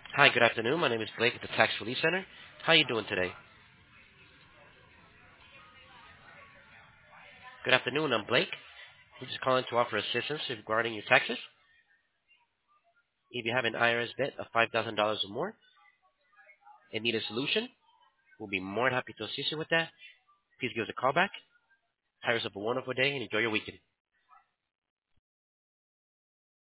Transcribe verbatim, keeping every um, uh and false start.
Hi, good afternoon. My name is Blake at the Tax Relief Center. How are you doing today? Good afternoon. I'm Blake. I'm just calling to offer assistance regarding your taxes. If you have an I R S debt of five thousand dollars or more and need a solution, we'll be more than happy to assist you with that. Please give us a call back. Have yourself a wonderful day and enjoy your weekend.